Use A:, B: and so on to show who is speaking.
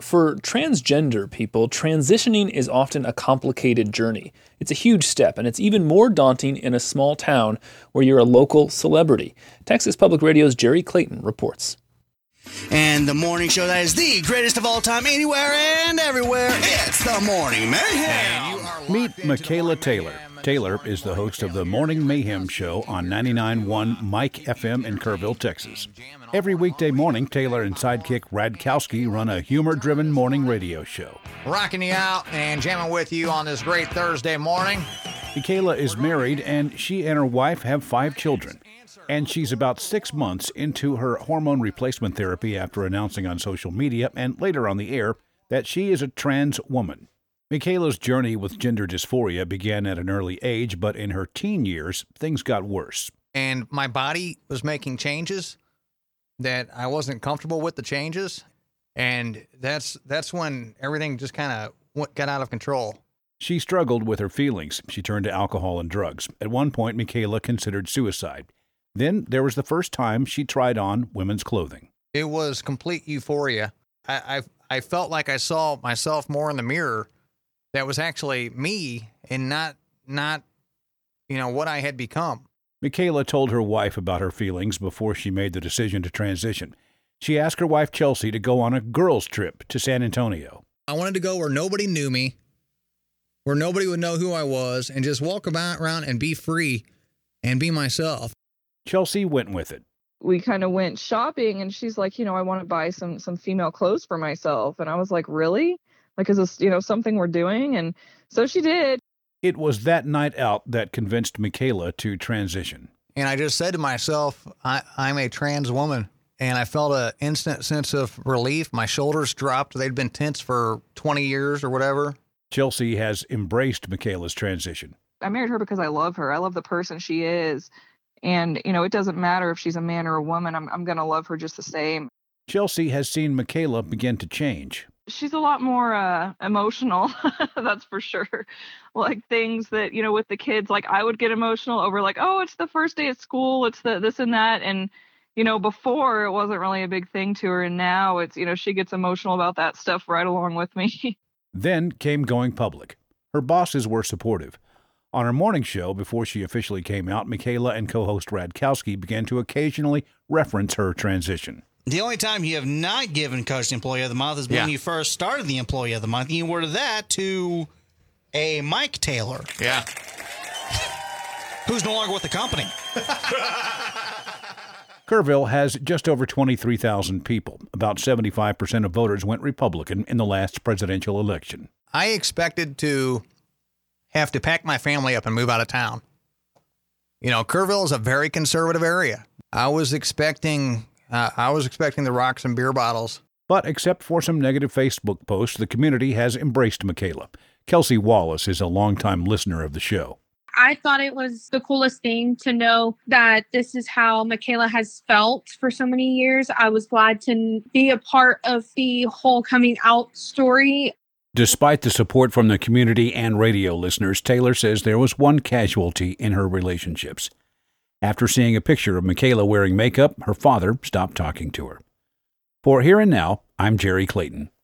A: For transgender people, transitioning is often a complicated journey. It's a huge step, and it's even more daunting in a small town where you're a local celebrity. Texas Public Radio's Jerry Clayton reports.
B: And the morning show that is the greatest of all time, anywhere and everywhere. It's the Morning Mayhem.
C: Meet Michaela Taylor. Taylor is the host of the Morning Mayhem Show on 99.1 Mike FM in Kerrville, Texas. Every weekday morning, Taylor and sidekick Radkowski run a humor-driven morning radio show.
D: Rocking you out and jamming with you on this great Thursday morning.
C: Michaela is married, and she and her wife have 5 children. And she's about 6 months into her hormone replacement therapy after announcing on social media and later on the air that she is a trans woman. Michaela's journey with gender dysphoria began at an early age, but in her teen years, things got worse.
D: And my body was making changes that I wasn't comfortable with the changes. And that's when everything just kind of got out of control.
C: She struggled with her feelings. She turned to alcohol and drugs. At one point, Michaela considered suicide. Then there was the first time she tried on women's clothing. It
D: was complete euphoria. I felt like I saw myself more in the mirror. That was actually me and not what I had become.
C: Michaela told her wife about her feelings before she made the decision to transition. She asked her wife Chelsea to go on a girls' trip to San Antonio.
D: I wanted to go where nobody knew me, where nobody would know who I was, and just walk around and be free and be myself.
C: Chelsea went with it.
E: We kind of went shopping, and she's like, I want to buy some female clothes for myself. And I was like, really? Like, is this, something we're doing? And so she did.
C: It was that night out that convinced Michaela to transition.
D: And I just said to myself, I'm a trans woman. And I felt an instant sense of relief. My shoulders dropped. They'd been tense for 20 years or whatever.
C: Chelsea has embraced Michaela's transition.
E: I married her because I love her. I love the person she is. And, it doesn't matter if she's a man or a woman. I'm going to love her just the same.
C: Chelsea has seen Michaela begin to change.
E: She's a lot more emotional, that's for sure. Like things that, with the kids, like I would get emotional over like, oh, it's the first day of school, it's the this and that. And, before it wasn't really a big thing to her. And now it's, she gets emotional about that stuff right along with me.
C: Then came going public. Her bosses were supportive. On her morning show, before she officially came out, Michaela and co-host Radkowski began to occasionally reference her transition.
B: The only time you have not given Coach the Employee of the Month is when you first started the Employee of the Month. You awarded that to a Mike Taylor.
D: Yeah.
B: Who's no longer with the company.
C: Kerrville has just over 23,000 people. About 75% of voters went Republican in the last presidential election.
D: I expected to have to pack my family up and move out of town. Kerrville is a very conservative area. I was expecting the rocks and beer bottles.
C: But except for some negative Facebook posts, the community has embraced Michaela. Kelsey Wallace is a longtime listener of the show.
F: I thought it was the coolest thing to know that this is how Michaela has felt for so many years. I was glad to be a part of the whole coming out story.
C: Despite the support from the community and radio listeners, Taylor says there was one casualty in her relationships. After seeing a picture of Michaela wearing makeup, her father stopped talking to her. For Here and Now, I'm Jerry Clayton.